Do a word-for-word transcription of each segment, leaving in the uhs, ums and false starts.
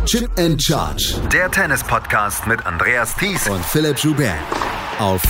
Chip and Charge. Der Tennis-Podcast mit Andreas Thies und Philipp Joubert auf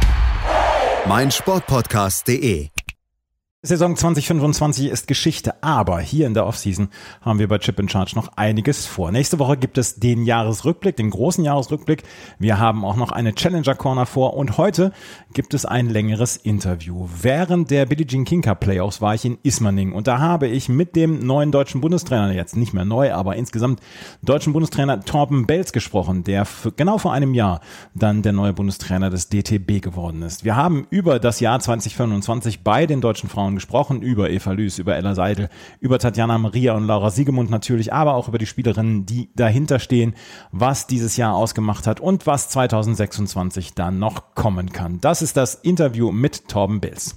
meinsportpodcast punkt de. Saison zwanzig fünfundzwanzig ist Geschichte, aber hier in der Offseason haben wir bei Chip and Charge noch einiges vor. Nächste Woche gibt es den Jahresrückblick, den großen Jahresrückblick. Wir haben auch noch eine Challenger Corner vor und heute gibt es ein längeres Interview. Während der Billie Jean King Cup Playoffs war ich in Ismaning und da habe ich mit dem neuen deutschen Bundestrainer, jetzt nicht mehr neu, aber insgesamt deutschen Bundestrainer Torben Belz gesprochen, der für, genau vor einem Jahr dann der neue Bundestrainer des D T B geworden ist. Wir haben über das Jahr zwanzig fünfundzwanzig bei den deutschen Frauen gesprochen, über Eva Lüß, über Ella Seidel, über Tatjana Maria und Laura Siegemund natürlich, aber auch über die Spielerinnen, die dahinter stehen, was dieses Jahr ausgemacht hat und was zwanzig sechsundzwanzig dann noch kommen kann. Das ist das Interview mit Torben Belz.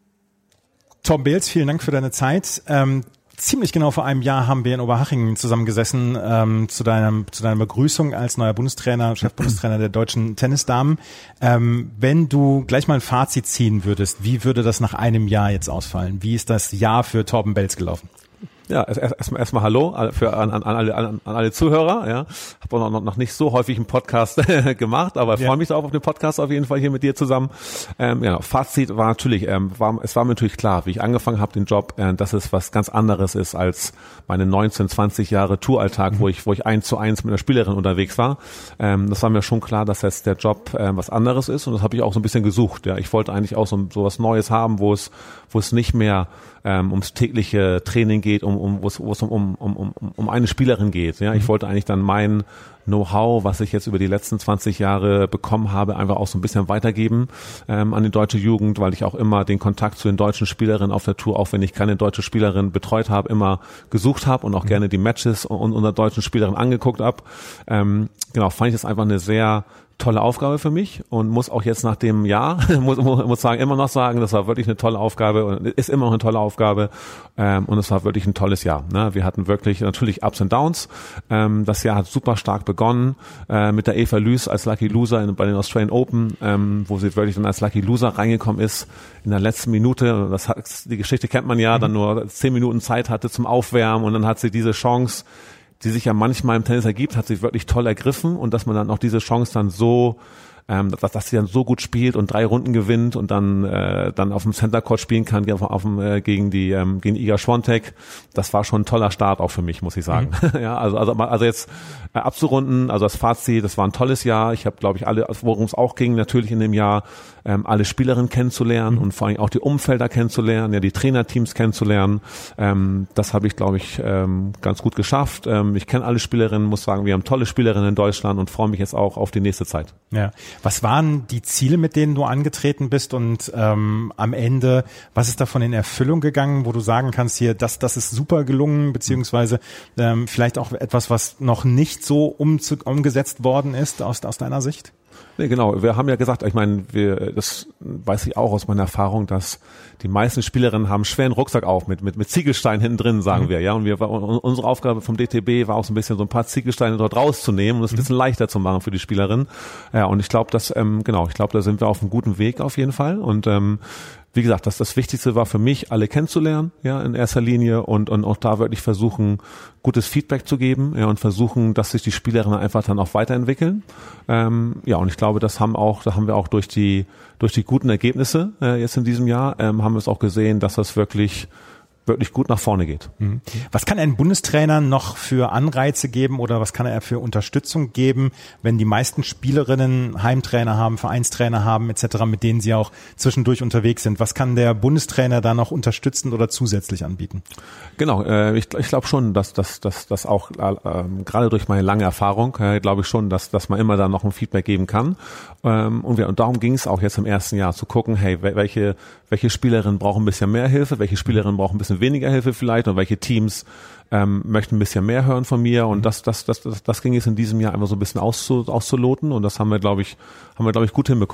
Torben Belz, vielen Dank für deine Zeit. Ähm, Ziemlich genau vor einem Jahr haben wir in Oberhaching zusammengesessen ähm, zu deinem zu deiner Begrüßung als neuer Bundestrainer, Chefbundestrainer der deutschen Tennisdamen. Ähm, wenn du gleich mal ein Fazit ziehen würdest, wie würde das nach einem Jahr jetzt ausfallen? Wie ist das Jahr für Torben Belz gelaufen? Ja, erstmal erst, erst mal Hallo für an, an, alle, an, an alle Zuhörer. Ja, habe auch noch, noch nicht so häufig einen Podcast gemacht, aber ja. freue mich auch auf den Podcast auf jeden Fall hier mit dir zusammen. Ähm, ja, Fazit war natürlich, ähm, war, es war mir natürlich klar, wie ich angefangen habe den Job, äh, dass es was ganz anderes ist als meine neunzehn, zwanzig Jahre Touralltag, mhm. wo ich wo ich eins zu eins mit einer Spielerin unterwegs war. Ähm, das war mir schon klar, dass jetzt der Job äh, was anderes ist und das habe ich auch so ein bisschen gesucht. Ja, ich wollte eigentlich auch so, so was Neues haben, wo es wo es nicht mehr ähm, ums tägliche Training geht, um um wo es wo es um um um um eine Spielerin geht. Ja, ich wollte eigentlich dann mein Know-how, was ich jetzt über die letzten zwanzig Jahre bekommen habe, einfach auch so ein bisschen weitergeben ähm, an die deutsche Jugend, weil ich auch immer den Kontakt zu den deutschen Spielerinnen auf der Tour, auch wenn ich keine deutsche Spielerin betreut habe, immer gesucht habe und auch mhm. gerne die Matches und unserer deutschen Spielerin angeguckt habe. Ähm, genau, fand ich das einfach eine sehr tolle Aufgabe für mich und muss auch jetzt nach dem Jahr, muss, muss sagen, immer noch sagen, das war wirklich eine tolle Aufgabe und ist immer noch eine tolle Aufgabe ähm, und es war wirklich ein tolles Jahr. Ne? Wir hatten wirklich natürlich Ups und Downs. Ähm, das Jahr hat super stark begonnen äh, mit der Eva Lüß als Lucky Loser in, bei den Australian Open, ähm, wo sie wirklich dann als Lucky Loser reingekommen ist in der letzten Minute. Das hat, die Geschichte kennt man ja, mhm. dann nur zehn Minuten Zeit hatte zum Aufwärmen und dann hat sie diese Chance, die sich ja manchmal im Tennis ergibt, hat sie wirklich toll ergriffen und dass man dann auch diese Chance dann so, ähm, dass, dass sie dann so gut spielt und drei Runden gewinnt und dann äh, dann auf dem Center Court spielen kann auf, auf dem, äh, gegen die ähm, gegen Iga Swiatek. Das war schon ein toller Start auch für mich, muss ich sagen. Mhm. Ja, also also also jetzt äh, abzurunden, also das Fazit, das war ein tolles Jahr. Ich habe, glaube ich, alle, worum es auch ging, natürlich in dem Jahr ähm, alle Spielerinnen kennenzulernen mhm. und vor allem auch die Umfelder kennenzulernen, ja die Trainerteams kennenzulernen. Ähm, das habe ich, glaube ich, ähm, ganz gut geschafft. Ähm, ich kenne alle Spielerinnen, muss sagen, wir haben tolle Spielerinnen in Deutschland und freue mich jetzt auch auf die nächste Zeit. Ja. Was waren die Ziele, mit denen du angetreten bist und ähm, am Ende, was ist davon in Erfüllung gegangen, wo du sagen kannst, hier, das, das ist super gelungen, beziehungsweise ähm, vielleicht auch etwas, was noch nicht so um, umgesetzt worden ist aus, aus deiner Sicht? Nee, genau. Wir haben ja gesagt, ich meine, wir, das weiß ich auch aus meiner Erfahrung, dass die meisten Spielerinnen haben einen schweren Rucksack auf mit mit mit Ziegelsteinen hinten drin, sagen mhm. wir, ja. Und wir unsere Aufgabe vom D T B war auch so ein bisschen so ein paar Ziegelsteine dort rauszunehmen und es ein bisschen mhm. leichter zu machen für die Spielerinnen. Ja, und ich glaube, dass ähm, genau, ich glaube, da sind wir auf einem guten Weg auf jeden Fall. Und ähm, wie gesagt, das, das Wichtigste war für mich, alle kennenzulernen, ja, in erster Linie und, und auch da wirklich versuchen, gutes Feedback zu geben, ja, und versuchen, dass sich die Spielerinnen einfach dann auch weiterentwickeln. Ähm, ja, und ich glaube, das haben auch, da haben wir auch durch die, durch die guten Ergebnisse, äh, jetzt in diesem Jahr, ähm, haben wir es auch gesehen, dass das wirklich, wirklich gut nach vorne geht. Was kann ein Bundestrainer noch für Anreize geben oder was kann er für Unterstützung geben, wenn die meisten Spielerinnen Heimtrainer haben, Vereinstrainer haben et cetera, mit denen sie auch zwischendurch unterwegs sind? Was kann der Bundestrainer da noch unterstützend oder zusätzlich anbieten? Genau, äh, ich, ich glaube schon, dass dass dass dass auch äh, gerade durch meine lange Erfahrung äh, glaube ich schon, dass dass man immer da noch ein Feedback geben kann. Ähm, und, wir, und darum ging es auch jetzt im ersten Jahr zu gucken, hey, welche welche Spielerinnen brauchen ein bisschen mehr Hilfe, welche Spielerinnen brauchen ein bisschen weniger Hilfe vielleicht und welche Teams ähm, möchten ein bisschen mehr hören von mir und das das das das, das ging jetzt in diesem Jahr einfach so ein bisschen auszu, auszuloten und das haben wir glaube ich haben wir glaube ich gut hinbekommen.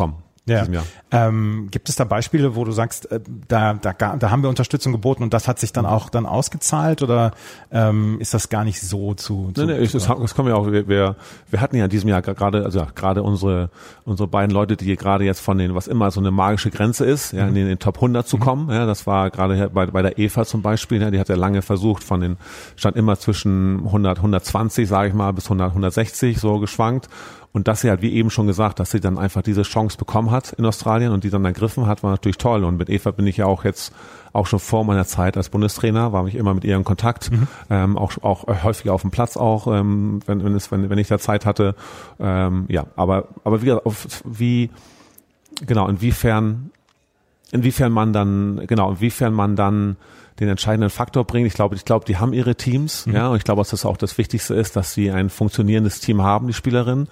Ja. diesem Jahr. Ähm, gibt es da Beispiele, wo du sagst, äh, da, da, da haben wir Unterstützung geboten und das hat sich dann auch dann ausgezahlt oder ähm, ist das gar nicht so zu? zu nee, nee, das, das kommen wir auch. Wir, wir, wir hatten ja in diesem Jahr gerade, also ja, gerade unsere unsere beiden Leute, die gerade jetzt von den, was immer so eine magische Grenze ist, ja, in den, in den Top hundert zu kommen. Ja, das war gerade bei, bei der Eva zum Beispiel. Ja, die hat ja lange versucht, von den stand immer zwischen hundert, hundertzwanzig, sage ich mal, bis hundert, hundertsechzig so geschwankt. Und dass sie halt, wie eben schon gesagt, dass sie dann einfach diese Chance bekommen hat in Australien und die dann ergriffen hat, war natürlich toll. Und mit Eva bin ich ja auch jetzt auch schon vor meiner Zeit als Bundestrainer, war ich immer mit ihr in Kontakt, mhm. ähm, auch auch häufiger auf dem Platz auch, ähm, wenn wenn es wenn wenn ich da Zeit hatte. Ähm, ja, aber aber wie auf, wie genau inwiefern inwiefern man dann genau inwiefern man dann den entscheidenden Faktor bringen. Ich glaube, ich glaube, die haben ihre Teams, mhm. ja, und ich glaube, dass das auch das Wichtigste ist, dass sie ein funktionierendes Team haben, die Spielerinnen.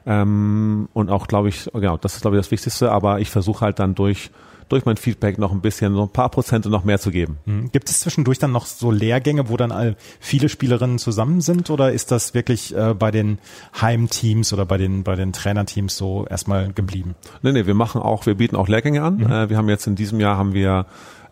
Ähm, und auch, glaube ich, genau, das ist, glaube ich, das Wichtigste. Aber ich versuche halt dann durch durch mein Feedback noch ein bisschen, so ein paar Prozente noch mehr zu geben. Mhm. Gibt es zwischendurch dann noch so Lehrgänge, wo dann all viele Spielerinnen zusammen sind, oder ist das wirklich äh, bei den Heimteams oder bei den bei den Trainerteams so erstmal geblieben? Nee, nee, wir machen auch, wir bieten auch Lehrgänge an. Mhm. Äh, wir haben jetzt in diesem Jahr haben wir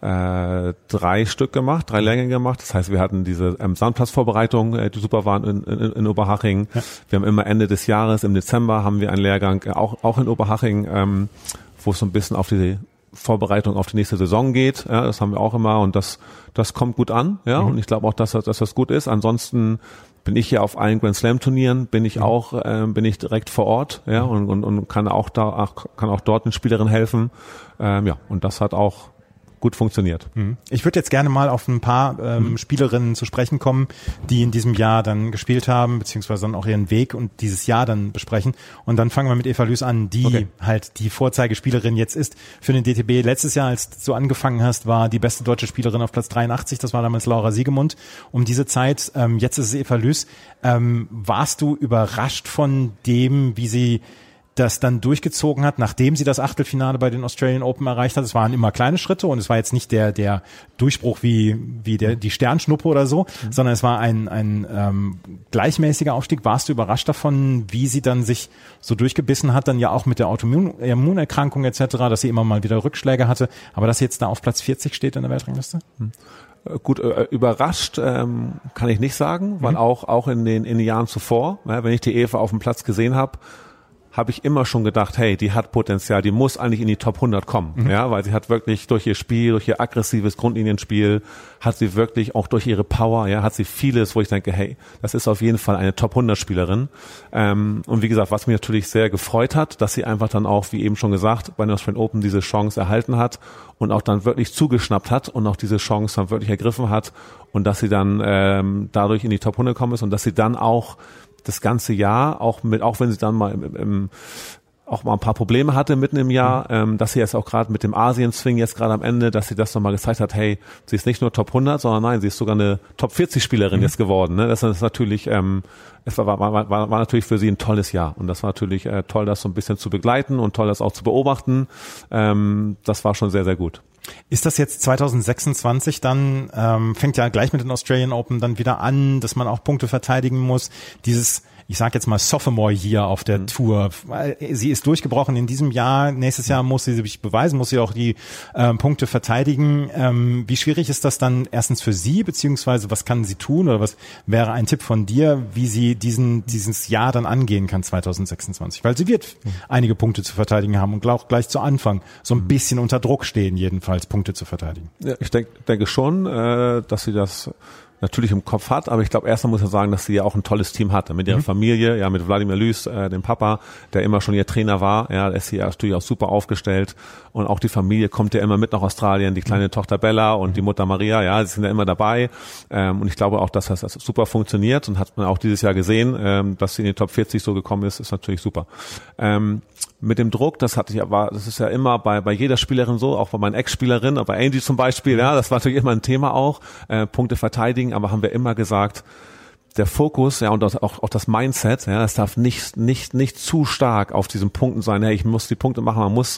äh, drei Stück gemacht, drei Lehrgänge gemacht. Das heißt, wir hatten diese ähm, Sandplatzvorbereitung, äh, die super waren in, in, in Oberhaching. Ja. Wir haben immer Ende des Jahres, im Dezember, haben wir einen Lehrgang, äh, auch auch in Oberhaching, ähm, wo es so ein bisschen auf die Vorbereitung auf die nächste Saison geht. Ja, das haben wir auch immer und das das kommt gut an. Ja, mhm. und ich glaube auch, dass das, dass das gut ist. Ansonsten bin ich hier auf allen Grand Slam Turnieren, bin ich mhm. auch äh, bin ich direkt vor Ort, ja, und, und, und kann auch da auch, kann auch dort den Spielerinnen helfen. Ähm, ja, und das hat auch gut funktioniert. Ich würde jetzt gerne mal auf ein paar ähm, mhm. Spielerinnen zu sprechen kommen, die in diesem Jahr dann gespielt haben, beziehungsweise dann auch ihren Weg und dieses Jahr dann besprechen. Und dann fangen wir mit Eva Lüß an, die okay. halt die Vorzeigespielerin jetzt ist für den D T B. Letztes Jahr, als du angefangen hast, war die beste deutsche Spielerin auf Platz dreiundachtzig. Das war damals Laura Siegemund. Um diese Zeit, ähm, jetzt ist es Eva Lüß. Ähm, warst du überrascht von dem, wie sie das dann durchgezogen hat, nachdem sie das Achtelfinale bei den Australian Open erreicht hat? Es waren immer kleine Schritte und es war jetzt nicht der der Durchbruch wie wie der die Sternschnuppe oder so, mhm. sondern es war ein ein ähm, gleichmäßiger Aufstieg. Warst du überrascht davon, wie sie dann sich so durchgebissen hat, dann ja auch mit der Autoimmunerkrankung et cetera, dass sie immer mal wieder Rückschläge hatte, aber dass sie jetzt da auf Platz vierzig steht in der Weltrangliste? Mhm. Gut, äh, überrascht ähm, kann ich nicht sagen, weil mhm. auch auch in den in den Jahren zuvor, ja, wenn ich die Eva auf dem Platz gesehen habe, habe ich immer schon gedacht, hey, die hat Potenzial, die muss eigentlich in die Top hundert kommen, mhm. ja, weil sie hat wirklich durch ihr Spiel, durch ihr aggressives Grundlinienspiel, hat sie wirklich auch durch ihre Power, ja, hat sie vieles, wo ich denke, hey, das ist auf jeden Fall eine Top hundert Spielerin. Ähm, und wie gesagt, was mich natürlich sehr gefreut hat, dass sie einfach dann auch, wie eben schon gesagt, bei den Australian Open diese Chance erhalten hat und auch dann wirklich zugeschnappt hat und auch diese Chance dann wirklich ergriffen hat und dass sie dann ähm, dadurch in die Top hundert gekommen ist und dass sie dann auch das ganze Jahr, auch mit, auch wenn sie dann mal im, im, auch mal ein paar Probleme hatte mitten im Jahr, mhm. ähm, dass sie jetzt auch gerade mit dem Asien-Swing jetzt gerade am Ende, dass sie das nochmal gezeigt hat, hey, sie ist nicht nur Top hundert, sondern nein, sie ist sogar eine Top vierzig Spielerin mhm. jetzt geworden. Ne? Das ist natürlich, ähm, es war, war, war, war, war natürlich für sie ein tolles Jahr und das war natürlich äh, toll, das so ein bisschen zu begleiten und toll, das auch zu beobachten. Ähm, das war schon sehr, sehr gut. Ist das jetzt zwanzig sechsundzwanzig dann, ähm, fängt ja gleich mit den Australian Open dann wieder an, dass man auch Punkte verteidigen muss, dieses, ich sag jetzt mal Sophomore Year auf der mhm. Tour, sie ist durchgebrochen in diesem Jahr, nächstes Jahr muss sie sich beweisen, muss sie auch die ähm, Punkte verteidigen. Ähm, wie schwierig ist das dann erstens für sie, beziehungsweise was kann sie tun oder was wäre ein Tipp von dir, wie sie diesen dieses Jahr dann angehen kann zwanzig sechsundzwanzig? Weil sie wird mhm. einige Punkte zu verteidigen haben und auch gleich zu Anfang so ein mhm. bisschen unter Druck stehen, jedenfalls Punkte zu verteidigen. Ja, ich denk, denke schon, äh, dass sie das natürlich im Kopf hat, aber ich glaube, erstmal muss man sagen, dass sie ja auch ein tolles Team hatte, mit ihrer mhm. Familie, ja, mit Wladimir Lüß, äh, dem Papa, der immer schon ihr Trainer war, ja, da ist sie ja natürlich auch super aufgestellt und auch die Familie kommt ja immer mit nach Australien, die kleine mhm. Tochter Bella und die Mutter Maria, ja, sie sind ja immer dabei ähm, und ich glaube auch, dass das, das super funktioniert und hat man auch dieses Jahr gesehen, ähm, dass sie in die Top vierzig so gekommen ist, ist natürlich super. Ähm, mit dem Druck, das hatte ich aber, das ist ja immer bei bei jeder Spielerin so, auch bei meinen Ex-Spielerinnen, bei Angie zum Beispiel, ja, das war natürlich immer ein Thema auch, äh, Punkte verteidigen, aber haben wir immer gesagt, der Fokus, ja, und das, auch auch das Mindset, ja, es darf nicht nicht nicht zu stark auf diesen Punkten sein, hey, ich muss die Punkte machen, man muss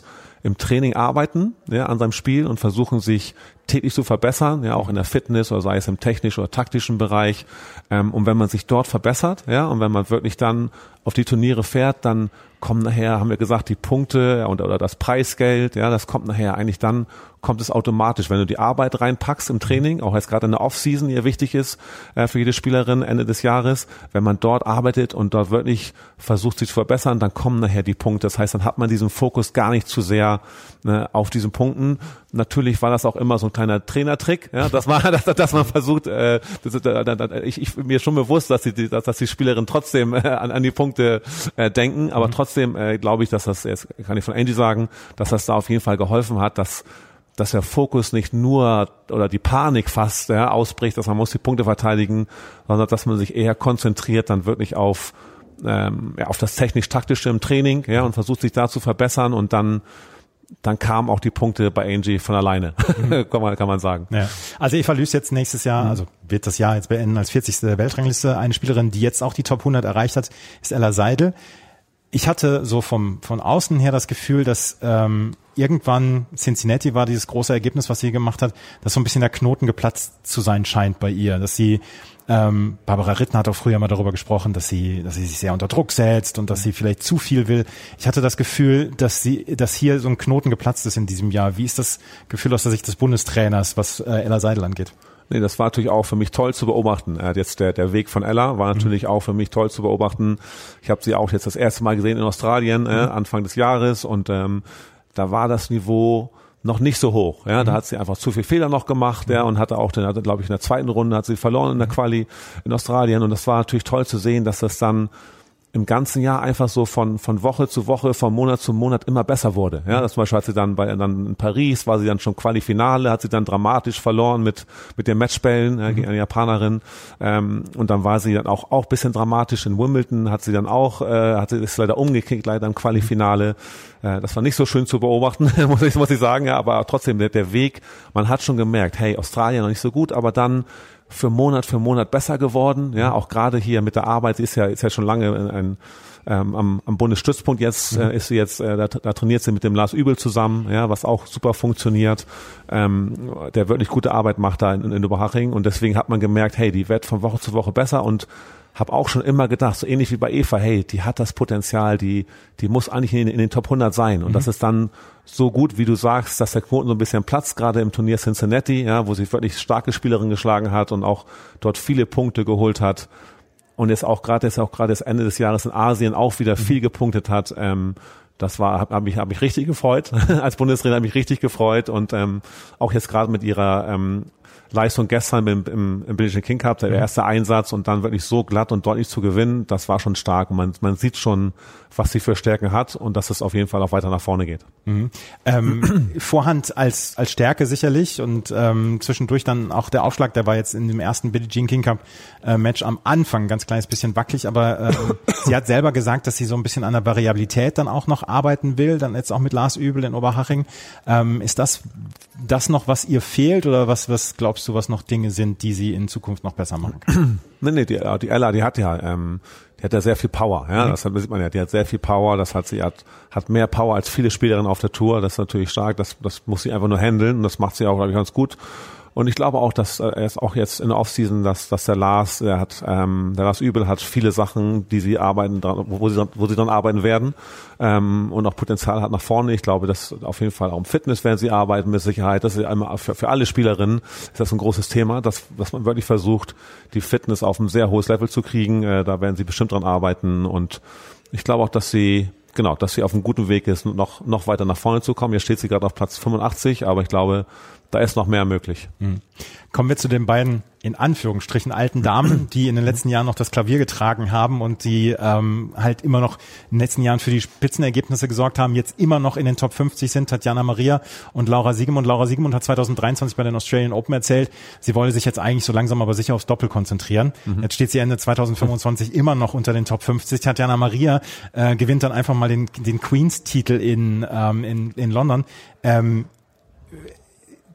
im Training arbeiten, ja, an seinem Spiel und versuchen sich täglich zu verbessern, ja, auch in der Fitness oder sei es im technischen oder taktischen Bereich. Ähm, und wenn man sich dort verbessert, ja, und wenn man wirklich dann auf die Turniere fährt, dann kommen nachher, haben wir gesagt, die Punkte ja, und, oder das Preisgeld, ja, das kommt nachher eigentlich dann, kommt es automatisch, wenn du die Arbeit reinpackst im Training, auch jetzt gerade in der Off-Season, die ja wichtig ist äh, für jede Spielerin Ende des Jahres, wenn man dort arbeitet und dort wirklich versucht, sich zu verbessern, dann kommen nachher die Punkte. Das heißt, dann hat man diesen Fokus gar nicht zu sehr ne, auf diesen Punkten. Natürlich war das auch immer so ein kleiner Trainertrick, ja, dass man, dass, dass man versucht, äh, das, äh, ich, ich mir schon bewusst, dass die, dass, dass die Spielerinnen trotzdem äh, an, an die Punkte äh, denken, aber mhm. trotzdem äh, glaube ich, dass das, jetzt kann ich von Angie sagen, dass das da auf jeden Fall geholfen hat, dass dass der Fokus nicht nur oder die Panik fast ja, ausbricht, dass man muss die Punkte verteidigen, sondern dass man sich eher konzentriert dann wirklich auf ähm, ja, auf das technisch-taktische im Training, ja, und versucht sich da zu verbessern und dann dann kamen auch die Punkte bei Angie von alleine, mhm. kann man kann man sagen. Ja. Also Eva Lüß jetzt nächstes Jahr, mhm. also wird das Jahr jetzt beenden als vierzigste Weltrangliste. Eine Spielerin, die jetzt auch die Top hundert erreicht hat, ist Ella Seidel. Ich hatte so vom von außen her das Gefühl, dass ähm, irgendwann Cincinnati war dieses große Ergebnis, was sie gemacht hat, dass so ein bisschen der Knoten geplatzt zu sein scheint bei ihr, dass sie ähm, Barbara Rittner hat auch früher mal darüber gesprochen, dass sie dass sie sich sehr unter Druck setzt und dass sie vielleicht zu viel will. Ich hatte das Gefühl, dass sie dass hier so ein Knoten geplatzt ist in diesem Jahr. Wie ist das Gefühl aus der Sicht des Bundestrainers, was äh, Ella Seidel angeht? Nee, das war natürlich auch für mich toll zu beobachten. Äh, jetzt der der Weg von Ella war natürlich mhm. auch für mich toll zu beobachten. Ich habe sie auch jetzt das erste Mal gesehen in Australien, mhm. äh, Anfang des Jahres, und ähm, da war das Niveau noch nicht so hoch. Ja, mhm. da hat sie einfach zu viel Fehler noch gemacht, ja, und hatte auch, den, glaube ich, in der zweiten Runde hat sie verloren in der Quali in Australien, und das war natürlich toll zu sehen, dass das dann im ganzen Jahr einfach so von von Woche zu Woche, von Monat zu Monat immer besser wurde. Ja, das zum Beispiel hat sie dann bei dann in Paris, war sie dann schon Quali-Finale, hat sie dann dramatisch verloren mit mit den Matchbällen äh, gegen eine Japanerin, ähm, und dann war sie dann auch auch bisschen dramatisch in Wimbledon, hat sie dann auch, äh, hat sie ist leider umgekickt, leider im Quali-Finale. Äh, das war nicht so schön zu beobachten, muss ich muss ich sagen, ja, aber trotzdem der, der Weg, man hat schon gemerkt, hey, Australien noch nicht so gut, aber dann für Monat für Monat besser geworden, ja, auch gerade hier mit der Arbeit, sie ist ja ist ja schon lange ein, ähm, am, am Bundesstützpunkt jetzt, äh, ist sie jetzt, äh, da, da trainiert sie mit dem Lars Übel zusammen, ja, was auch super funktioniert, ähm, der wirklich gute Arbeit macht da in, in Oberhaching, und deswegen hat man gemerkt, hey, die wird von Woche zu Woche besser, und habe auch schon immer gedacht, so ähnlich wie bei Eva, hey, die hat das Potenzial, die die muss eigentlich in, in den Top hundert sein, und mhm. das ist dann so gut, wie du sagst, dass der Knoten so ein bisschen platzt, gerade im Turnier Cincinnati, ja, wo sie wirklich starke Spielerinnen geschlagen hat und auch dort viele Punkte geholt hat, und jetzt auch gerade jetzt auch gerade das Ende des Jahres in Asien auch wieder mhm. viel gepunktet hat. Ähm, das war, habe hab mich, hab mich richtig gefreut. Als Bundestrainer habe ich mich richtig gefreut, und ähm, auch jetzt gerade mit ihrer ähm, Leistung gestern im, im, im Billie Jean King Cup, der mhm. erste Einsatz, und dann wirklich so glatt und deutlich zu gewinnen, das war schon stark. Und man, man sieht schon, was sie für Stärken hat, und dass es auf jeden Fall auch weiter nach vorne geht. Mhm. Ähm, Vorhand als als Stärke sicherlich, und ähm, zwischendurch dann auch der Aufschlag, der war jetzt in dem ersten Billie Jean King Cup äh, Match am Anfang ein ganz kleines bisschen wackelig, aber ähm, sie hat selber gesagt, dass sie so ein bisschen an der Variabilität dann auch noch arbeiten will, dann jetzt auch mit Lars Übel in Oberhaching. Ähm, ist das das noch, was ihr fehlt, oder was was glaubst du, was noch Dinge sind, die sie in Zukunft noch besser machen kann? Nee, nee, die, die Ella, die hat ja ähm, die hat ja sehr viel Power, ja, mhm. das sieht man ja, die hat sehr viel Power, das hat sie hat, hat mehr Power als viele Spielerinnen auf der Tour, das ist natürlich stark, das das muss sie einfach nur handeln, und das macht sie auch, glaube ich, ganz gut. Und ich glaube auch, dass er ist auch jetzt in der Offseason, dass dass der Lars, der hat ähm, der Lars Übel hat viele Sachen, die sie arbeiten dran, wo sie wo sie dann arbeiten werden, ähm, und auch Potenzial hat nach vorne. Ich glaube, dass auf jeden Fall auch im Fitness werden sie arbeiten mit Sicherheit. Das ist einmal für, für alle Spielerinnen ist das ein großes Thema, dass dass man wirklich versucht, die Fitness auf ein sehr hohes Level zu kriegen. Äh, da werden sie bestimmt dran arbeiten, und ich glaube auch, dass sie genau, dass sie auf einem guten Weg ist, noch noch weiter nach vorne zu kommen. Jetzt steht sie gerade auf Platz fünfundachtzig, aber ich glaube, da ist noch mehr möglich. Mhm. Kommen wir zu den beiden, in Anführungsstrichen, alten Damen, die in den letzten Jahren noch das Klavier getragen haben und die ähm, halt immer noch in den letzten Jahren für die Spitzenergebnisse gesorgt haben, jetzt immer noch in den Top fünfzig sind, Tatjana Maria und Laura Siegemund. Laura Siegemund hat zwanzig dreiundzwanzig bei den Australian Open erzählt, sie wolle sich jetzt eigentlich so langsam aber sicher aufs Doppel konzentrieren. Mhm. Jetzt steht sie Ende zwanzig fünfundzwanzig immer noch unter den Top fünfzig. Tatjana Maria äh, gewinnt dann einfach mal den, den Queens-Titel in, ähm, in, in London. Ähm,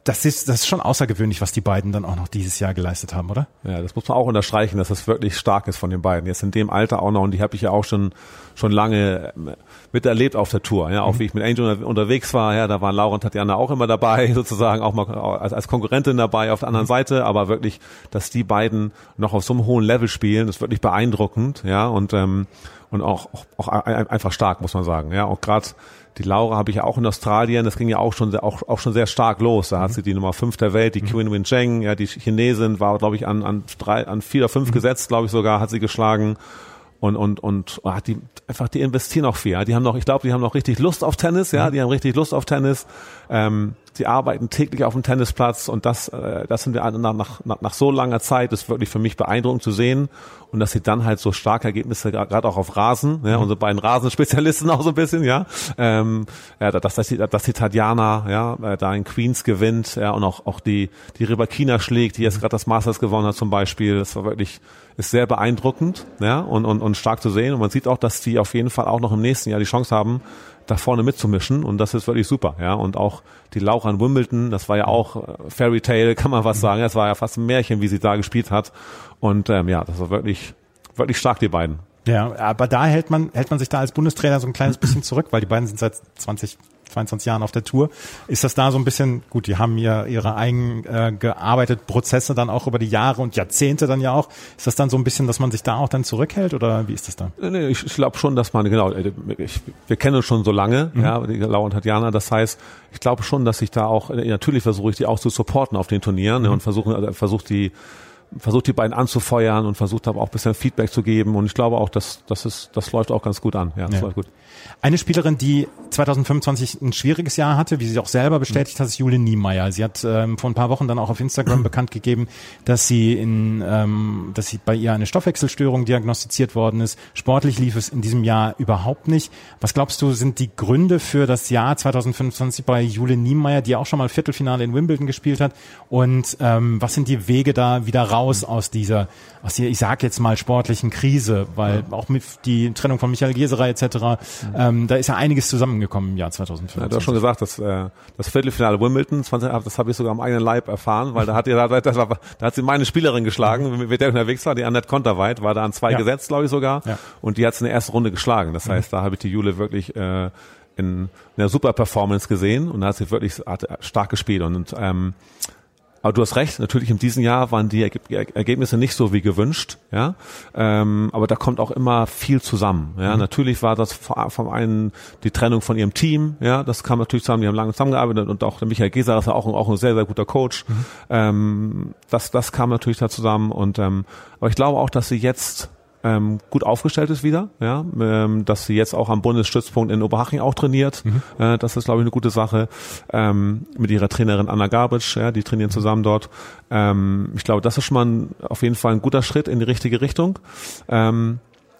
Das ist, das ist schon außergewöhnlich, was die beiden dann auch noch dieses Jahr geleistet haben, oder? Ja, das muss man auch unterstreichen, dass das wirklich stark ist von den beiden. Jetzt in dem Alter auch noch, und die habe ich ja auch schon schon lange miterlebt auf der Tour. Ja, auch mhm. wie ich mit Angel unterwegs war, ja, da waren Laura und Tatjana auch immer dabei, sozusagen auch mal als, als Konkurrentin dabei auf der anderen mhm. Seite. Aber wirklich, dass die beiden noch auf so einem hohen Level spielen, ist wirklich beeindruckend. Ja, und ähm, und auch, auch auch einfach stark, muss man sagen. Ja, auch gerade die Laura habe ich ja auch in Australien, das ging ja auch schon sehr, auch, auch schon sehr stark los. Da hat sie die Nummer fünf der Welt, die mhm. Qin Wen Zheng, ja, die Chinesin, war, glaube ich, an, an drei, an vier oder fünf mhm. gesetzt, glaube ich sogar, hat sie geschlagen. Und, und, und, hat die, einfach, die investieren auch viel, ja. Die haben noch, ich glaube, die haben noch richtig Lust auf Tennis, ja. Die haben richtig Lust auf Tennis. Ähm, die arbeiten täglich auf dem Tennisplatz, und das, äh, das sind wir nach, nach, nach so langer Zeit, ist wirklich für mich beeindruckend zu sehen. Und dass sie dann halt so starke Ergebnisse, gerade auch auf Rasen, ja, mhm. unsere beiden Rasenspezialisten auch so ein bisschen, ja. Ähm, ja, dass, dass die, dass die Tatjana, ja, da in Queens gewinnt, ja, und auch, auch die, die Rybakina schlägt, die jetzt gerade das Masters gewonnen hat zum Beispiel. Das war wirklich, ist sehr beeindruckend, ja, und, und, und stark zu sehen. Und man sieht auch, dass die auf jeden Fall auch noch im nächsten Jahr die Chance haben, da vorne mitzumischen, und das ist wirklich super, ja. Und auch die Laura in Wimbledon, das war ja auch äh, Fairy Tale, kann man was sagen. Das war ja fast ein Märchen, wie sie da gespielt hat. Und ähm, ja, das war wirklich, wirklich stark, die beiden. Ja, aber da hält man, hält man sich da als Bundestrainer so ein kleines bisschen zurück, weil die beiden sind seit zwanzig, zweiundzwanzig Jahren auf der Tour. Ist das da so ein bisschen, gut, die haben ja ihre eigen äh, gearbeitet Prozesse dann auch über die Jahre und Jahrzehnte dann ja auch. Ist das dann so ein bisschen, dass man sich da auch dann zurückhält, oder wie ist das da? Nee, ich, ich glaube schon, dass man, genau, ich, wir kennen uns schon so lange, mhm. ja, die Laura und Tatjana, das heißt, ich glaube schon, dass ich da auch, natürlich versuche ich die auch zu supporten auf den Turnieren, mhm. ne, und versuche, also versuche die versucht die beiden anzufeuern und versucht aber auch ein bisschen Feedback zu geben, und ich glaube auch, dass das ist, das läuft auch ganz gut an. Ja, das ja. läuft gut. Eine Spielerin, die zwanzig fünfundzwanzig ein schwieriges Jahr hatte, wie sie auch selber bestätigt hat, ist Jule Niemeyer. Sie hat ähm, vor ein paar Wochen dann auch auf Instagram bekannt gegeben, dass sie in, ähm, dass sie bei ihr eine Stoffwechselstörung diagnostiziert worden ist. Sportlich lief es in diesem Jahr überhaupt nicht. Was glaubst du, sind die Gründe für das Jahr zwanzig fünfundzwanzig bei Jule Niemeyer, die auch schon mal Viertelfinale in Wimbledon gespielt hat? Und ähm, was sind die Wege da wieder raus aus dieser, aus dieser, ich sag jetzt mal, sportlichen Krise? Weil auch mit die Trennung von Michael Geserer et cetera, ähm, da ist ja einiges zusammengekommen im Jahr zwanzig fünfundzwanzig. Ja, du hast schon gesagt, dass äh, das Viertelfinale Wimbledon, zwanzig, das habe ich sogar am eigenen Leib erfahren, weil da hat, da, da, da, da hat sie meine Spielerin geschlagen, mit der ich unterwegs war, die Annette Konterweit, war da an zwei ja. gesetzt, glaube ich sogar, ja. und die hat es in der ersten Runde geschlagen. Das heißt, mhm. da habe ich die Jule wirklich äh, in einer super Performance gesehen, und da hat sie wirklich hat stark gespielt. Und, und ähm, aber du hast recht, natürlich in diesem Jahr waren die Ergebnisse nicht so wie gewünscht, ja, ähm, aber da kommt auch immer viel zusammen, ja. Mhm. Natürlich war das vom einen die Trennung von ihrem Team, ja, das kam natürlich zusammen, die haben lange zusammengearbeitet, und auch der Michael Geser ist ja auch, auch ein sehr, sehr guter Coach, mhm. ähm, das, das kam natürlich da zusammen, und ähm, aber ich glaube auch, dass sie jetzt ähm, gut aufgestellt ist wieder, ja, ähm, dass sie jetzt auch am Bundesstützpunkt in Oberhaching auch trainiert, mhm. äh, das ist, glaube ich, eine gute Sache, ähm, mit ihrer Trainerin Anna Garbitsch, ja, die trainieren zusammen dort. Ähm, ich glaube, das ist schon mal ein, auf jeden Fall ein guter Schritt in die richtige Richtung. Ähm,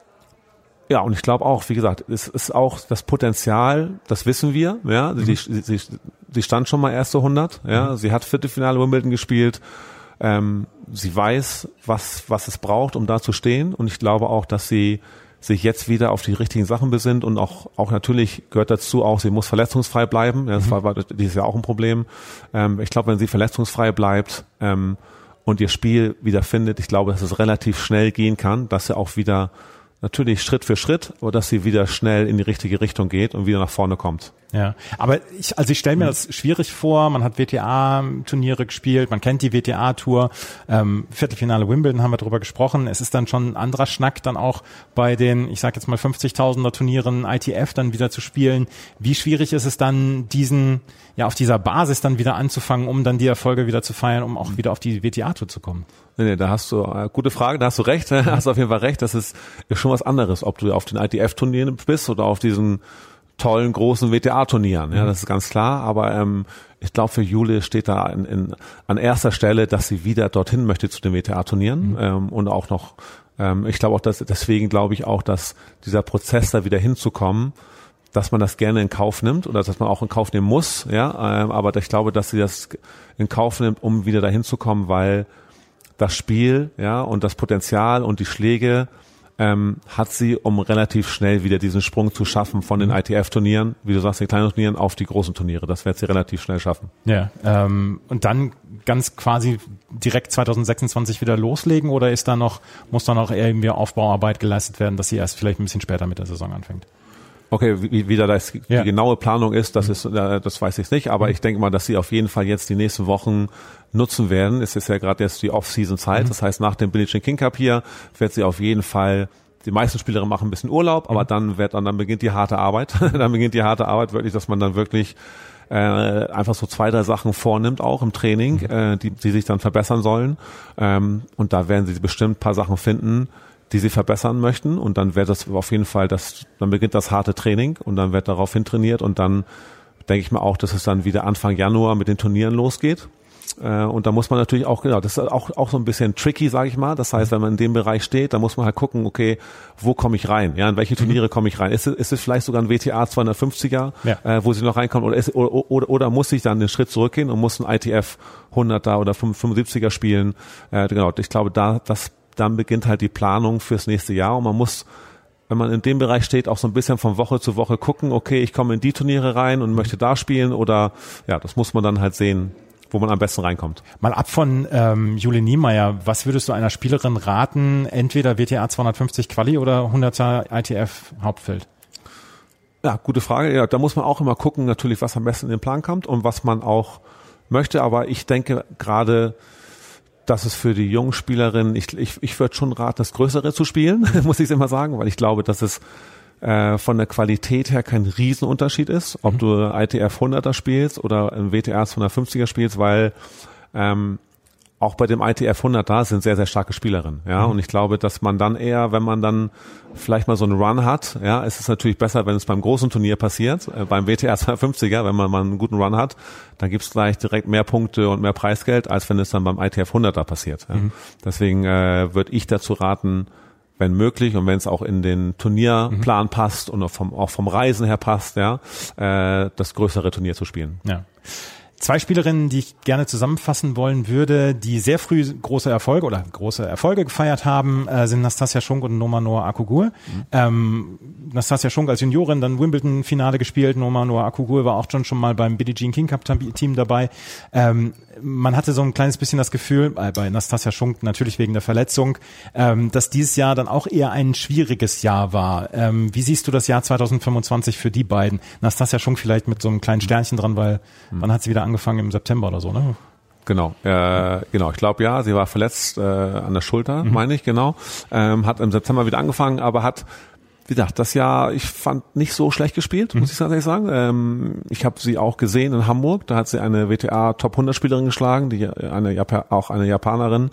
ja, und ich glaube auch, wie gesagt, es ist auch das Potenzial, das wissen wir, ja, mhm. sie, sie, sie stand schon mal erste hundert, ja, mhm. sie hat Viertelfinale Wimbledon gespielt. Ähm, sie weiß, was, was es braucht, um da zu stehen, und ich glaube auch, dass sie sich jetzt wieder auf die richtigen Sachen besinnt, und auch, auch natürlich gehört dazu auch, sie muss verletzungsfrei bleiben, ja, das mhm. war dieses Jahr auch ein Problem. Ähm, ich glaube, wenn sie verletzungsfrei bleibt, ähm, und ihr Spiel wieder findet, ich glaube, dass es relativ schnell gehen kann, dass sie auch wieder, natürlich Schritt für Schritt, aber dass sie wieder schnell in die richtige Richtung geht und wieder nach vorne kommt. Ja, aber ich, also ich stelle mir das schwierig vor. Man hat W T A-Turniere gespielt, man kennt die W T A-Tour, ähm, Viertelfinale Wimbledon haben wir drüber gesprochen. Es ist dann schon ein anderer Schnack, dann auch bei den, ich sag jetzt mal fünfzigtausender Turnieren I T F dann wieder zu spielen. Wie schwierig ist es dann, diesen, ja, auf dieser Basis dann wieder anzufangen, um dann die Erfolge wieder zu feiern, um auch wieder auf die W T A-Tour zu kommen? Nee, nee, da hast du, äh, gute Frage, da hast du recht, da hast du auf jeden Fall recht. Das ist, ist schon was anderes, ob du auf den I T F-Turnieren bist oder auf diesen tollen, großen W T A-Turnieren, ja, das ist ganz klar, aber ähm, ich glaube, für Jule steht da in, in, an erster Stelle, dass sie wieder dorthin möchte zu den W T A-Turnieren, mhm. ähm, und auch noch, ähm, ich glaube auch, dass deswegen glaube ich auch, dass dieser Prozess da wieder hinzukommen, dass man das gerne in Kauf nimmt oder dass man auch in Kauf nehmen muss, ja, ähm, aber ich glaube, dass sie das in Kauf nimmt, um wieder dahin zu kommen, weil das Spiel, ja, und das Potenzial und die Schläge ähm, hat sie, um relativ schnell wieder diesen Sprung zu schaffen von den I T F-Turnieren, wie du sagst, den kleinen Turnieren auf die großen Turniere. Das wird sie relativ schnell schaffen. Ja, ähm, und dann ganz quasi direkt zwanzig sechsundzwanzig wieder loslegen oder ist da noch, muss da noch irgendwie Aufbauarbeit geleistet werden, dass sie erst vielleicht ein bisschen später mit der Saison anfängt? Okay, wie, wie da das, die ja. genaue Planung ist, das ist, äh, das weiß ich nicht, aber mhm. ich denke mal, dass sie auf jeden Fall jetzt die nächsten Wochen nutzen werden. Es ist ja gerade jetzt die Off-Season-Zeit, mhm. das heißt, nach dem Billie Jean King Cup hier wird sie auf jeden Fall, die meisten Spielerinnen machen ein bisschen Urlaub, aber mhm. dann wird, dann, dann beginnt die harte Arbeit. Dann beginnt die harte Arbeit wirklich, dass man dann wirklich äh, einfach so zwei, drei Sachen vornimmt, auch im Training, mhm. äh, die, die sich dann verbessern sollen. Ähm, und da werden sie bestimmt ein paar Sachen finden, die sie verbessern möchten, und dann wird das auf jeden Fall, das, dann beginnt das harte Training und dann wird daraufhin trainiert, und dann denke ich mir auch, dass es dann wieder Anfang Januar mit den Turnieren losgeht. Äh, und da muss man natürlich auch, genau, das ist auch, auch so ein bisschen tricky, sage ich mal. Das heißt, wenn man in dem Bereich steht, dann muss man halt gucken, okay, wo komme ich rein? Ja, in welche Turniere komme ich rein? Ist es, ist es vielleicht sogar ein W T A zweihundertfünfziger, ja. äh, wo sie noch reinkommen, oder, ist, oder, oder, oder muss ich dann den Schritt zurückgehen und muss ein I T F hunderter oder fünfundsiebziger spielen? Äh, genau, ich glaube, da, das dann beginnt halt die Planung fürs nächste Jahr, und man muss, wenn man in dem Bereich steht, auch so ein bisschen von Woche zu Woche gucken, okay, ich komme in die Turniere rein und möchte da spielen, oder ja, das muss man dann halt sehen, wo man am besten reinkommt. Mal ab von ähm, Jule Niemeyer, was würdest du einer Spielerin raten, entweder W T A zweihundertfünfzig Quali oder hunderter I T F Hauptfeld? Ja, gute Frage. Ja, da muss man auch immer gucken, natürlich, was am besten in den Plan kommt und was man auch möchte, aber ich denke gerade, dass es für die jungen Spielerinnen, ich, ich, ich würde schon raten, das Größere zu spielen, muss ich immer sagen, weil ich glaube, dass es äh, von der Qualität her kein Riesenunterschied ist, ob mhm. du I T F hunderter spielst oder im W T A zweihundertfünfziger spielst, weil ähm, auch bei dem I T F hunderter sind sehr, sehr starke Spielerinnen, ja, mhm. und ich glaube, dass man dann eher, wenn man dann vielleicht mal so einen Run hat, ja, ist es natürlich besser, wenn es beim großen Turnier passiert, äh, beim W T A zweihundertfünfziger, wenn man mal einen guten Run hat, dann gibt's gleich direkt mehr Punkte und mehr Preisgeld, als wenn es dann beim I T F hunderter passiert. Ja. Mhm. Deswegen äh, würde ich dazu raten, wenn möglich und wenn es auch in den Turnierplan mhm. passt und auch vom, auch vom Reisen her passt, ja, äh, das größere Turnier zu spielen. Ja. Zwei Spielerinnen, die ich gerne zusammenfassen wollen würde, die sehr früh große Erfolge oder große Erfolge gefeiert haben, äh, sind Nastassja Schunk und Noma Noah Akugul. Mhm. Ähm, Nastassja Schunk als Juniorin dann Wimbledon-Finale gespielt, Noma Noah Akugul war auch schon schon mal beim Billie Jean King Cup Team dabei. Ähm, man hatte so ein kleines bisschen das Gefühl, äh, bei Nastassja Schunk natürlich wegen der Verletzung, ähm, dass dieses Jahr dann auch eher ein schwieriges Jahr war. Ähm, wie siehst du das Jahr zwanzig fünfundzwanzig für die beiden? Nastassja Schunk vielleicht mit so einem kleinen Sternchen dran, weil mhm. wann hat sie wieder angefangen? Im September oder so, ne? Genau, äh, genau. Ich glaube, ja, sie war verletzt äh, an der Schulter, mhm. meine ich, genau. Ähm, hat im September wieder angefangen, aber hat, wie gesagt, das Jahr, ich fand, nicht so schlecht gespielt, mhm. muss ich tatsächlich sagen. Ähm, ich habe sie auch gesehen in Hamburg, da hat sie eine W T A Top hundert Spielerin geschlagen, die eine Jap- auch eine Japanerin,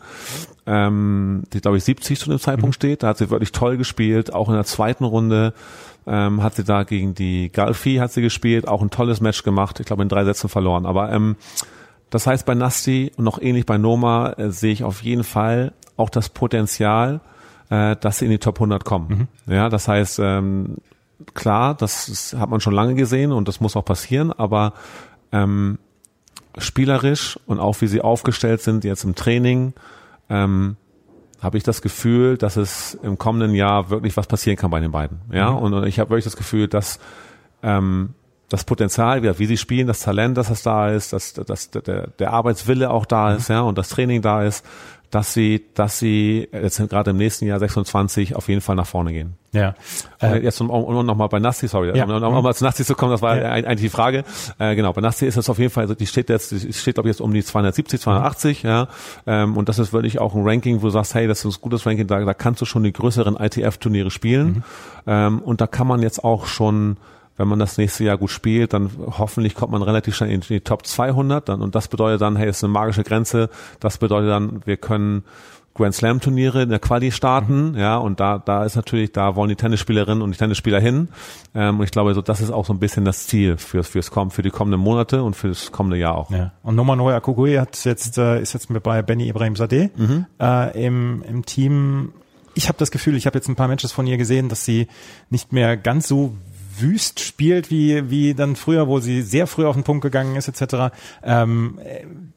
ähm, die glaube ich siebzig zu dem Zeitpunkt mhm. steht. Da hat sie wirklich toll gespielt, auch in der zweiten Runde. Ähm, hat sie da gegen die Galfi hat sie gespielt, auch ein tolles Match gemacht, ich glaube in drei Sätzen verloren. Aber ähm, das heißt, bei Nasti und noch ähnlich bei Noma äh, sehe ich auf jeden Fall auch das Potenzial, äh, dass sie in die Top hundert kommen. Mhm. Ja, das heißt, ähm, klar, das, das hat man schon lange gesehen und das muss auch passieren, aber ähm, spielerisch und auch wie sie aufgestellt sind jetzt im Training, ähm, habe ich das Gefühl, dass es im kommenden Jahr wirklich was passieren kann bei den beiden. Ja, mhm. und ich habe wirklich das Gefühl, dass ähm, das Potenzial, wie, wie sie spielen, das Talent, dass es da ist, dass, dass der, der Arbeitswille auch da ist, mhm. ja, und das Training da ist, dass sie, dass sie jetzt gerade im nächsten Jahr sechsundzwanzig auf jeden Fall nach vorne gehen. Ja. Äh, jetzt um, um nochmal bei Nasti, sorry, ja. um nochmal zu Nasti zu kommen, das war ja. eigentlich die Frage. Äh, genau, bei Nasti ist es auf jeden Fall, die steht jetzt, die steht glaube ich jetzt um die zweihundertsiebzig, zweihundertachtzig, mhm. ja, ähm, und das ist wirklich auch ein Ranking, wo du sagst, hey, das ist ein gutes Ranking, da, da kannst du schon die größeren I T F-Turniere spielen, mhm. ähm, und da kann man jetzt auch schon, wenn man das nächste Jahr gut spielt, dann hoffentlich kommt man relativ schnell in die Top zweihundert, dann, und das bedeutet dann, hey, es ist eine magische Grenze, das bedeutet dann, wir können Grand Slam Turniere in der Quali starten, mhm. ja, und da, da ist natürlich, da wollen die Tennisspielerinnen und die Tennisspieler hin, ähm, und ich glaube, so, das ist auch so ein bisschen das Ziel fürs, fürs kommen, für die kommenden Monate und für das kommende Jahr auch. Ja. Und Noma Noah Akugul hat jetzt, äh, ist jetzt mit bei Benny Ibrahimzadeh, mhm. äh, im, im Team. Ich habe das Gefühl, ich habe jetzt ein paar Matches von ihr gesehen, dass sie nicht mehr ganz so wüst spielt, wie wie dann früher, wo sie sehr früh auf den Punkt gegangen ist, et cetera. Ähm,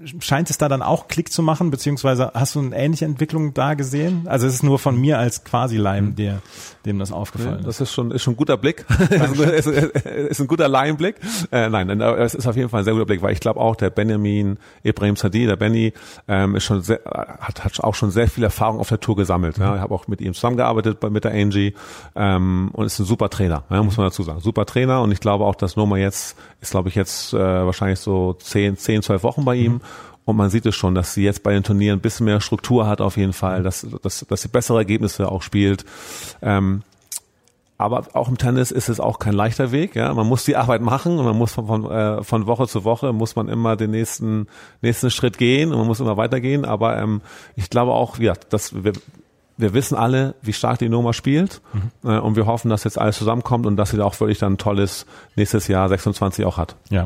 scheint es da dann auch Klick zu machen, beziehungsweise hast du eine ähnliche Entwicklung da gesehen? Also es ist nur von mir als Quasi-Leim, der, dem das aufgefallen ist. Das ist schon, ist schon ein guter Blick. ist, ist ein guter Laienblick. Äh, nein, es ist auf jeden Fall ein sehr guter Blick, weil ich glaube auch, der Benjamin Ibrahim Sadi, der Benny, ähm, ist schon sehr, hat, hat auch schon sehr viel Erfahrung auf der Tour gesammelt. Ja. Ich habe auch mit ihm zusammengearbeitet bei, mit der Angie, ähm, und ist ein super Trainer, ja, muss man dazu sagen. Super Trainer, und ich glaube auch, dass Noma jetzt, ist glaube ich jetzt äh, wahrscheinlich so zehn, zehn, zwölf Wochen bei ihm. Und man sieht es schon, dass sie jetzt bei den Turnieren ein bisschen mehr Struktur hat auf jeden Fall, dass, dass, dass sie bessere Ergebnisse auch spielt. Ähm, aber auch im Tennis ist es auch kein leichter Weg. Ja, man muss die Arbeit machen und man muss von, von, äh, von Woche zu Woche muss man immer den nächsten nächsten Schritt gehen und man muss immer weitergehen. Aber ähm, ich glaube auch, ja, dass wir wir wissen alle, wie stark die Noma spielt, mhm. äh, und wir hoffen, dass jetzt alles zusammenkommt und dass sie da auch wirklich dann ein tolles nächstes Jahr sechsundzwanzig auch hat. Ja.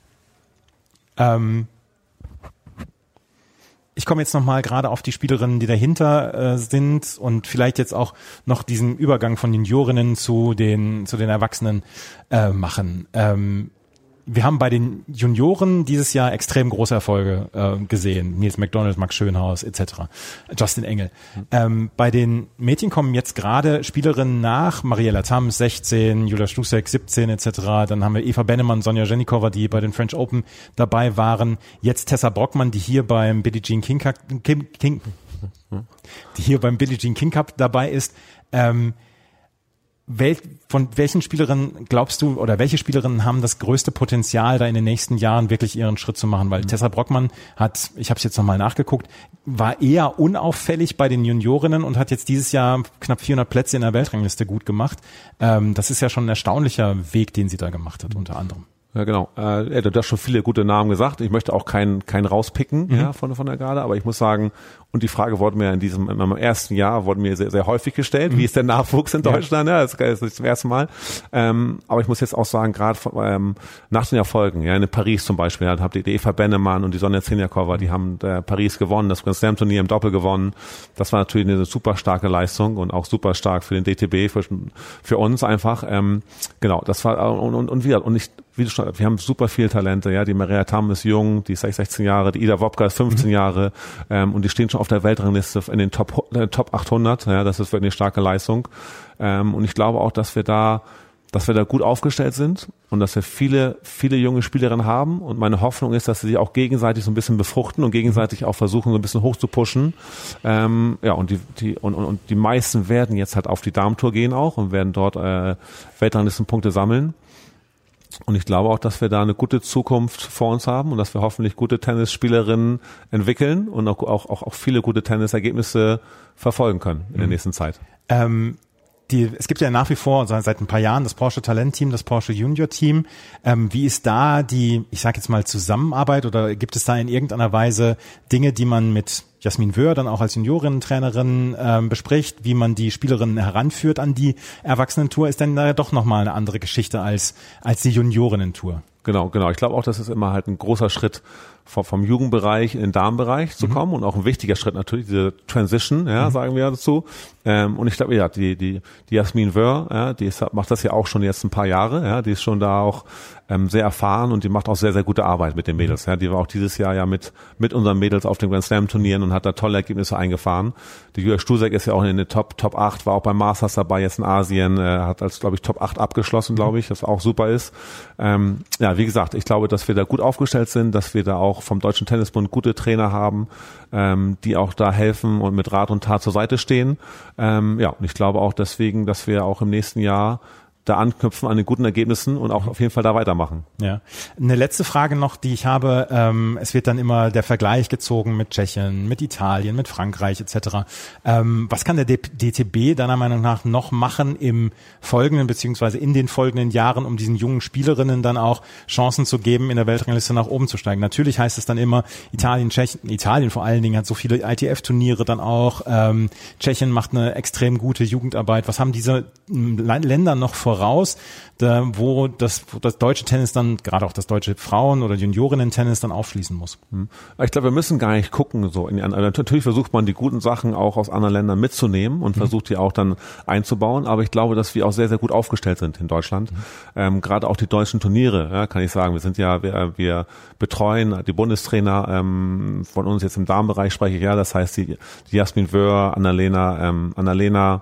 Ähm. Ich komme jetzt nochmal gerade auf die Spielerinnen, die dahinter äh, sind, und vielleicht jetzt auch noch diesen Übergang von den Juniorinnen zu den zu den Erwachsenen äh, machen. Ähm, wir haben bei den Junioren dieses Jahr extrem große Erfolge äh, gesehen. Nils McDonald, Max Schönhaus et cetera. Justin Engel. Mhm. Ähm, bei den Mädchen kommen jetzt gerade Spielerinnen nach. Mariella Tams, sechzehn, Julia Stusek, siebzehn et cetera. Dann haben wir Eva Bennemann, Sonja Jenikova, die bei den French Open dabei waren. Jetzt Tessa Brockmann, die hier beim Billie Jean King Cup, King, King, die hier beim Billie Jean King Cup dabei ist. Ähm, Wel, von welchen Spielerinnen glaubst du, oder welche Spielerinnen haben das größte Potenzial, da in den nächsten Jahren wirklich ihren Schritt zu machen? Weil mhm. Tessa Brockmann hat, ich habe es jetzt nochmal nachgeguckt, war eher unauffällig bei den Juniorinnen und hat jetzt dieses Jahr knapp vierhundert Plätze in der Weltrangliste gut gemacht. Ähm, das ist ja schon ein erstaunlicher Weg, den sie da gemacht hat, unter anderem. Ja, genau. Äh, du hast schon viele gute Namen gesagt. Ich möchte auch keinen keinen rauspicken, mhm. ja, von von der Garde, aber ich muss sagen, und die Frage wurde mir in diesem in meinem ersten Jahr wurde mir sehr sehr häufig gestellt, mhm. wie ist der Nachwuchs in Deutschland? Ja, das ist nicht zum ersten Mal. Ähm, aber ich muss jetzt auch sagen, gerade ähm, nach den Erfolgen, ja, in Paris zum Beispiel, ja, habt ihr die Eva Bennemann und die Sonja Zenjakova, die haben äh, Paris gewonnen, das Grand Slam Turnier im Doppel gewonnen. Das war natürlich eine super starke Leistung und auch super stark für den D T B, für, für uns einfach. Ähm, genau, das war und und, und wieder und ich Wie du schon, wir haben super viele Talente, ja. Die Maria Tam ist jung, die ist sechzehn Jahre, die Ida Wopka ist fünfzehn mhm. Jahre, ähm, und die stehen schon auf der Weltrangliste in den Top, äh, Top achthundert, ja. Das ist wirklich eine starke Leistung. Ähm, und ich glaube auch, dass wir da, dass wir da gut aufgestellt sind und dass wir viele, viele junge Spielerinnen haben. Und meine Hoffnung ist, dass sie sich auch gegenseitig so ein bisschen befruchten und gegenseitig auch versuchen, so ein bisschen hoch zu pushen. Ähm, ja, und die, die, und, und, und die meisten werden jetzt halt auf die Damentour gehen auch und werden dort, äh, Weltranglistenpunkte sammeln. Und ich glaube auch, dass wir da eine gute Zukunft vor uns haben und dass wir hoffentlich gute Tennisspielerinnen entwickeln und auch, auch, auch, auch viele gute Tennisergebnisse verfolgen können in der nächsten Zeit. Ähm, die, es gibt ja nach wie vor seit, seit ein paar Jahren das Porsche Talent-Team, das Porsche Junior-Team. Ähm, wie ist da die, ich sage jetzt mal, Zusammenarbeit, oder gibt es da in irgendeiner Weise Dinge, die man mit Jasmin Wöhr dann auch als Juniorinnen-Trainerin ähm, bespricht, wie man die Spielerinnen heranführt an die Erwachsenentour, ist dann da doch nochmal eine andere Geschichte als als die Juniorinnen-Tour. Genau, genau. Ich glaube auch, das ist immer halt ein großer Schritt vom, vom Jugendbereich in den Damenbereich zu kommen, mhm. und auch ein wichtiger Schritt natürlich, diese Transition, ja, mhm. sagen wir dazu. Ähm, und ich glaube, ja, die, die, die Jasmin Wöhr, ja, die ist, macht das ja auch schon jetzt ein paar Jahre, ja, die ist schon da auch ähm, sehr erfahren und die macht auch sehr, sehr gute Arbeit mit den Mädels, ja. Die war auch dieses Jahr ja mit, mit unseren Mädels auf den Grand Slam Turnieren und hat da tolle Ergebnisse eingefahren. Die Julia Stusek ist ja auch in den Top, Top acht, war auch beim Masters dabei, jetzt in Asien, äh, hat als, glaube ich, Top acht abgeschlossen, glaube ich, was auch super ist. Ähm, ja, wie gesagt, ich glaube, dass wir da gut aufgestellt sind, dass wir da auch vom Deutschen Tennisbund gute Trainer haben, ähm, die auch da helfen und mit Rat und Tat zur Seite stehen. Ähm, ja, und ich glaube auch deswegen, dass wir auch im nächsten Jahr da anknüpfen an den guten Ergebnissen und auch auf jeden Fall da weitermachen. Ja. Eine letzte Frage noch, die ich habe. Ähm, es wird dann immer der Vergleich gezogen mit Tschechien, mit Italien, mit Frankreich et cetera. Ähm, was kann der D T B deiner Meinung nach noch machen im folgenden beziehungsweise in den folgenden Jahren, um diesen jungen Spielerinnen dann auch Chancen zu geben, in der Weltrangliste nach oben zu steigen? Natürlich heißt es dann immer, Italien, Tschechien, Italien vor allen Dingen hat so viele I T F-Turniere dann auch. Ähm, Tschechien macht eine extrem gute Jugendarbeit. Was haben diese Länder noch vor voraus, da, wo das, wo das deutsche Tennis dann, gerade auch das deutsche Frauen- oder Juniorinnen-Tennis dann aufschließen muss. Ich glaube, wir müssen gar nicht gucken. So in die, natürlich versucht man die guten Sachen auch aus anderen Ländern mitzunehmen und mhm. versucht die auch dann einzubauen. Aber ich glaube, dass wir auch sehr, sehr gut aufgestellt sind in Deutschland. Mhm. Ähm, gerade auch die deutschen Turniere, ja, kann ich sagen. Wir sind ja, wir, wir betreuen die Bundestrainer ähm, von uns jetzt im Damenbereich spreche ich ja. Das heißt die, die Jasmin Wöhr, Annalena, ähm, Annalena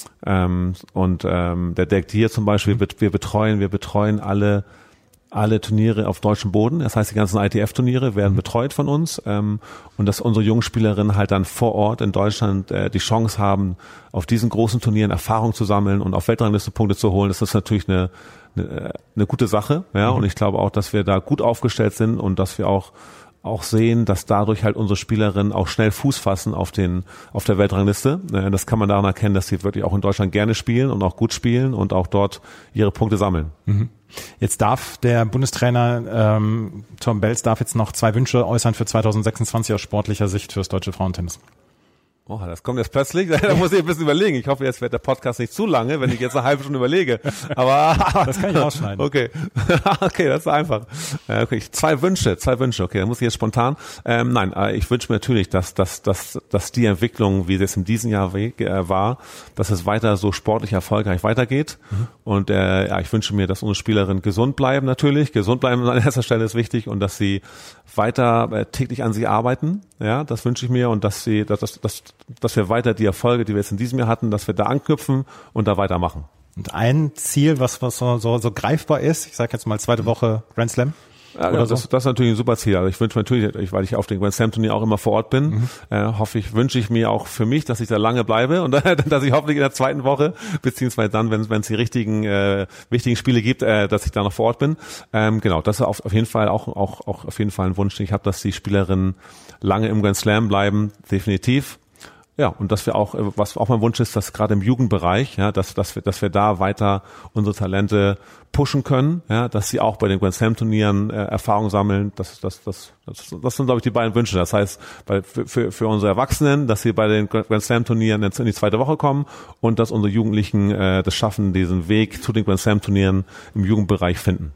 ähm, und ähm, der Dirk Dier zum Beispiel. Wir, wir betreuen, wir betreuen alle alle Turniere auf deutschem Boden. Das heißt, die ganzen I T F-Turniere werden betreut von uns ähm, und dass unsere jungen Spielerinnen halt dann vor Ort in Deutschland äh, die Chance haben, auf diesen großen Turnieren Erfahrung zu sammeln und auf Weltranglistenpunkte zu holen. Das ist natürlich eine eine, eine gute Sache. Ja, mhm. Und ich glaube auch, dass wir da gut aufgestellt sind und dass wir auch auch sehen, dass dadurch halt unsere Spielerinnen auch schnell Fuß fassen auf den auf der Weltrangliste. Das kann man daran erkennen, dass sie wirklich auch in Deutschland gerne spielen und auch gut spielen und auch dort ihre Punkte sammeln. Mhm. Jetzt darf der Bundestrainer ähm, Tom Belz darf jetzt noch zwei Wünsche äußern für zwanzig sechsundzwanzig aus sportlicher Sicht fürs deutsche Frauentennis. Oh, das kommt jetzt plötzlich. Da muss ich ein bisschen überlegen. Ich hoffe, jetzt wird der Podcast nicht zu lange, wenn ich jetzt eine halbe Stunde überlege. Aber das kann ich rausschneiden. Okay, okay, das ist einfach. Okay, zwei Wünsche, zwei Wünsche. Okay, dann muss ich jetzt spontan. Ähm, nein, ich wünsche mir natürlich, dass, dass, dass, dass die Entwicklung, wie es in diesem Jahr äh, war, dass es weiter so sportlich erfolgreich weitergeht. Mhm. Und äh, ja, ich wünsche mir, dass unsere Spielerinnen gesund bleiben. Natürlich, gesund bleiben an erster Stelle ist wichtig und dass sie weiter äh, täglich an sie arbeiten. Ja, das wünsche ich mir und dass sie, dass, dass, dass dass wir weiter die Erfolge, die wir jetzt in diesem Jahr hatten, dass wir da anknüpfen und da weitermachen. Und ein Ziel, was, was so, so, so greifbar ist, ich sage jetzt mal zweite Woche Grand Slam. Ja, das, so? das ist natürlich ein super Ziel. Also ich wünsche mir natürlich, weil ich auf den Grand Slam Turnier auch immer vor Ort bin, mhm. äh, hoffe ich, wünsche ich mir auch für mich, dass ich da lange bleibe und dass ich hoffentlich in der zweiten Woche, beziehungsweise dann, wenn es die richtigen, äh, wichtigen Spiele gibt, äh, dass ich da noch vor Ort bin. Ähm, genau, das ist auf, auf jeden Fall auch, auch, auch auf jeden Fall ein Wunsch, den ich habe, dass die Spielerinnen lange im Grand Slam bleiben, definitiv. Ja, und dass wir auch, was auch mein Wunsch ist, dass gerade im Jugendbereich, ja, dass, dass wir, dass wir da weiter unsere Talente pushen können, ja, dass sie auch bei den Grand Slam Turnieren äh, Erfahrung sammeln. Das, das, das, das, das sind, glaube ich, die beiden Wünsche. Das heißt, bei, für, für unsere Erwachsenen, dass sie bei den Grand Slam Turnieren in die zweite Woche kommen und dass unsere Jugendlichen äh, das schaffen, diesen Weg zu den Grand Slam Turnieren im Jugendbereich finden.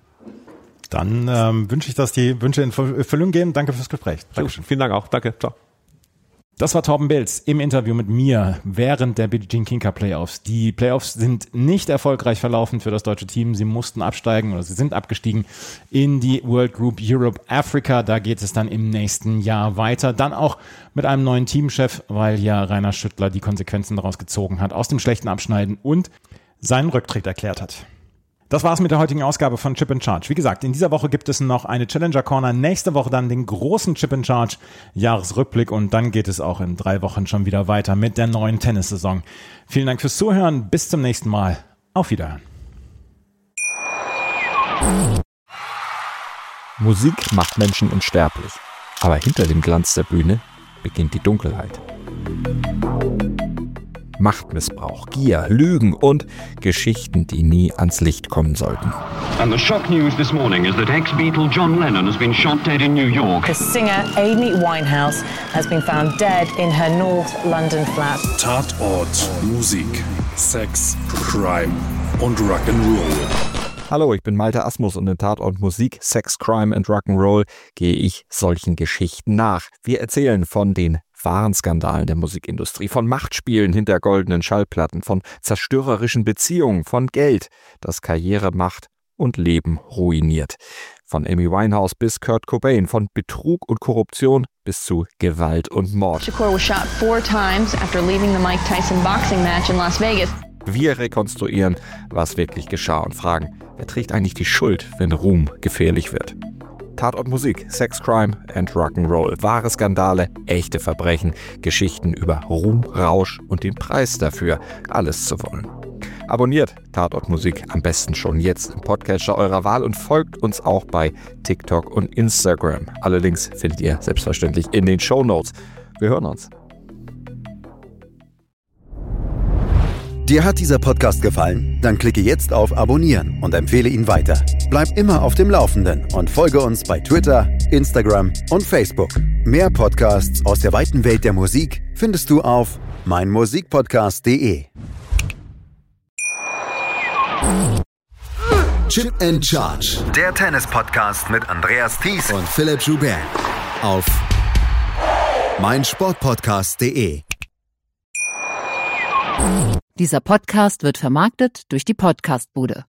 Dann ähm, wünsche ich, dass die Wünsche in Erfüllung gehen. Danke fürs Gespräch. Dankeschön. Vielen Dank auch. Danke. Ciao. Das war Torben Belz im Interview mit mir während der Billie Jean King Cup Playoffs. Die Playoffs sind nicht erfolgreich verlaufen für das deutsche Team. Sie mussten absteigen oder sie sind abgestiegen in die World Group Europe Africa. Da geht es dann im nächsten Jahr weiter. Dann auch mit einem neuen Teamchef, weil ja Rainer Schüttler die Konsequenzen daraus gezogen hat aus dem schlechten Abschneiden und seinen Rücktritt erklärt hat. Das war's mit der heutigen Ausgabe von Chip in Charge. Wie gesagt, in dieser Woche gibt es noch eine Challenger Corner. Nächste Woche dann den großen Chip in Charge Jahresrückblick und dann geht es auch in drei Wochen schon wieder weiter mit der neuen Tennissaison. Vielen Dank fürs Zuhören. Bis zum nächsten Mal. Auf Wiederhören. Musik macht Menschen unsterblich. Aber hinter dem Glanz der Bühne beginnt die Dunkelheit. Machtmissbrauch, Gier, Lügen und Geschichten, die nie ans Licht kommen sollten. And the shock news this morning is that ex-Beatle John Lennon has been shot dead in New York. The singer Amy Winehouse has been found dead in her North London flat. Tatort, Musik, Sex, Crime und Rock'n'Roll. Hallo, ich bin Malte Asmus und in Tatort Musik, Sex, Crime and Rock'n'Roll gehe ich solchen Geschichten nach. Wir erzählen von den wahren Skandalen der Musikindustrie, von Machtspielen hinter goldenen Schallplatten, von zerstörerischen Beziehungen, von Geld, das Karriere macht und Leben ruiniert. Von Amy Winehouse bis Kurt Cobain, von Betrug und Korruption bis zu Gewalt und Mord. Shakur was shot four times after leaving the Mike Tyson boxing match in Las Vegas. Wir rekonstruieren, was wirklich geschah und fragen, wer trägt eigentlich die Schuld, wenn Ruhm gefährlich wird? Tatort Musik, Sex, Crime and Rock'n'Roll. Wahre Skandale, echte Verbrechen, Geschichten über Ruhm, Rausch und den Preis dafür, alles zu wollen. Abonniert Tatort Musik am besten schon jetzt im Podcatcher eurer Wahl und folgt uns auch bei TikTok und Instagram. Alle Links findet ihr selbstverständlich in den Shownotes. Wir hören uns. Dir hat dieser Podcast gefallen? Dann klicke jetzt auf Abonnieren und empfehle ihn weiter. Bleib immer auf dem Laufenden und folge uns bei Twitter, Instagram und Facebook. Mehr Podcasts aus der weiten Welt der Musik findest du auf meinmusikpodcast punkt de. Chip and Charge. Der Tennis-Podcast mit Andreas Thies und Philipp Joubert. Auf meinsportpodcast punkt de. Dieser Podcast wird vermarktet durch die Podcastbude.